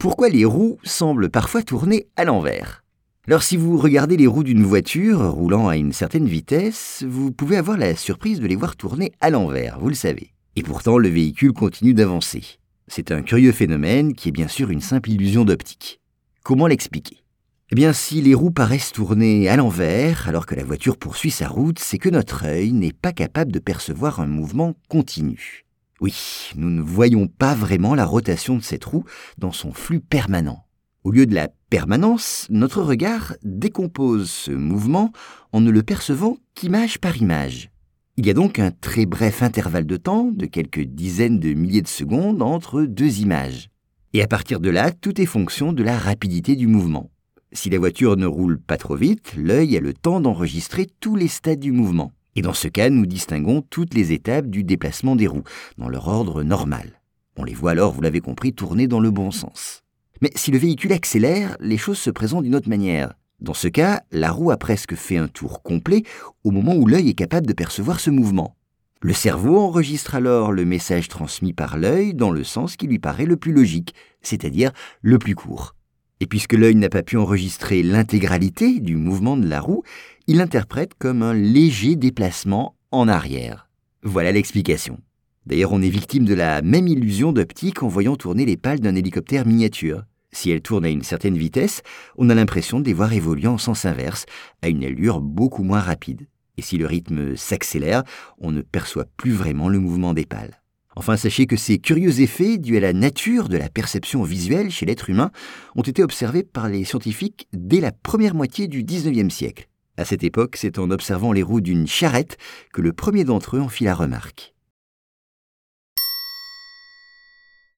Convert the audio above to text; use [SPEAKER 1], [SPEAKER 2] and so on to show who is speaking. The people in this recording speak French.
[SPEAKER 1] Pourquoi les roues semblent parfois tourner à l'envers? Alors si vous regardez les roues d'une voiture roulant à une certaine vitesse, vous pouvez avoir la surprise de les voir tourner à l'envers, vous le savez. Et pourtant, le véhicule continue d'avancer. C'est un curieux phénomène qui est bien sûr une simple illusion d'optique. Comment l'expliquer? Eh bien, si les roues paraissent tourner à l'envers alors que la voiture poursuit sa route, c'est que notre œil n'est pas capable de percevoir un mouvement continu. Oui, nous ne voyons pas vraiment la rotation de cette roue dans son flux permanent. Au lieu de la permanence, notre regard décompose ce mouvement en ne le percevant qu'image par image. Il y a donc un très bref intervalle de temps, de quelques dizaines de milliers de secondes, entre deux images. Et à partir de là, tout est fonction de la rapidité du mouvement. Si la voiture ne roule pas trop vite, l'œil a le temps d'enregistrer tous les stades du mouvement. Et dans ce cas, nous distinguons toutes les étapes du déplacement des roues, dans leur ordre normal. On les voit alors, vous l'avez compris, tourner dans le bon sens. Mais si le véhicule accélère, les choses se présentent d'une autre manière. Dans ce cas, la roue a presque fait un tour complet au moment où l'œil est capable de percevoir ce mouvement. Le cerveau enregistre alors le message transmis par l'œil dans le sens qui lui paraît le plus logique, c'est-à-dire le plus court. Et puisque l'œil n'a pas pu enregistrer l'intégralité du mouvement de la roue, il l'interprète comme un léger déplacement en arrière. Voilà l'explication. D'ailleurs, on est victime de la même illusion d'optique en voyant tourner les pales d'un hélicoptère miniature. Si elles tournent à une certaine vitesse, on a l'impression de les voir évoluer en sens inverse, à une allure beaucoup moins rapide. Et si le rythme s'accélère, on ne perçoit plus vraiment le mouvement des pales. Enfin, sachez que ces curieux effets dus à la nature de la perception visuelle chez l'être humain ont été observés par les scientifiques dès la première moitié du XIXe siècle. À cette époque, c'est en observant les roues d'une charrette que le premier d'entre eux en fit la remarque.